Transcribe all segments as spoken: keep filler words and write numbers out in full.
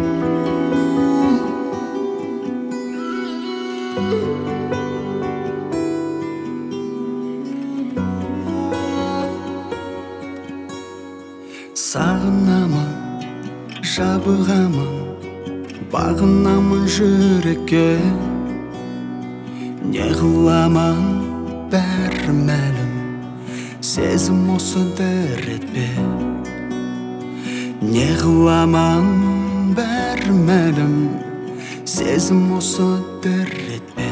Сағынамын, жабығамын, бағынамын жүрекке. Не қыламын, бәрі мәлім, сезім осы дәретпе. Не қыламын, бәрі мәлім, сезім осы дәретпе.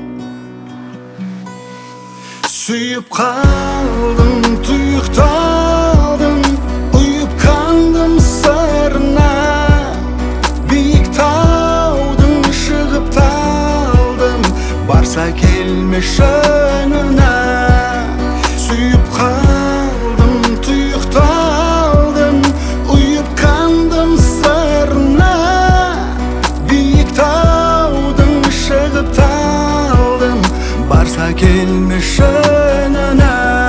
Сүйіп қалдым, тұйықталдым, ұйып қандым сырына. Биік таудың шығып талдым, барса келмеш önüne. Сүйіп қалдым, тұйықталдым, ұйып қандым сырына. Биік таудың шығып талдым, барса келмеш önüne.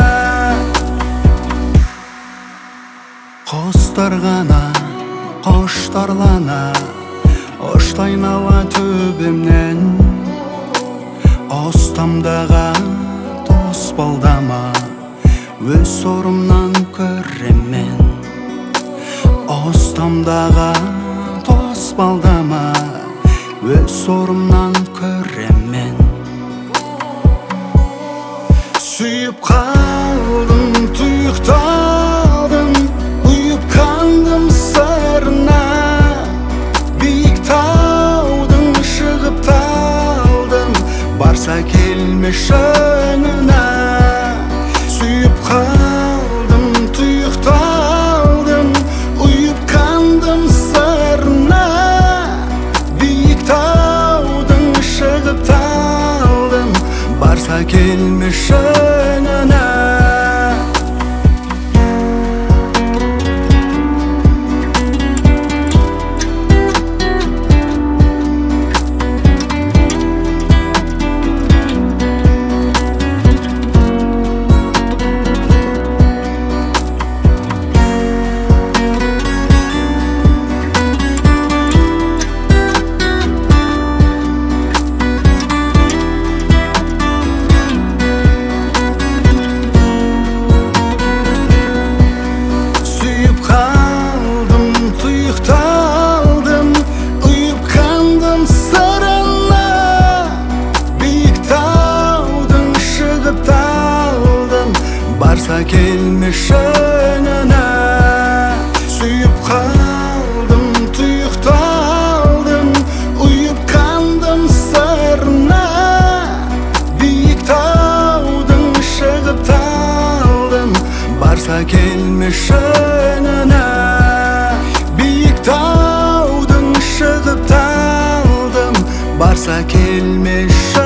Құстар ғана қоштарлана, ұшты айнала төбемнен. Остамдағы дос балдама, өз сорымнан көремін. Остамдағы дос балдама, өз сорымнан көремін. Сүйіп қалдым, тұйықталдым, ұйып қандым сырына. Биік таудың шығып талдым, барса келмеш önüne. Сүйіп қалдым, тұйықталдым, ұйып қандым сырына. Биік таудың шығып талдым, барса келмеш önüne. Барса келмеш önüne. Сүйіп қалдым, тұйықталдым, ұйып қандым сырына. Биік таудың шығып талдым, барса келмеш önüne. Биік таудың шығып талдым, барса келмеш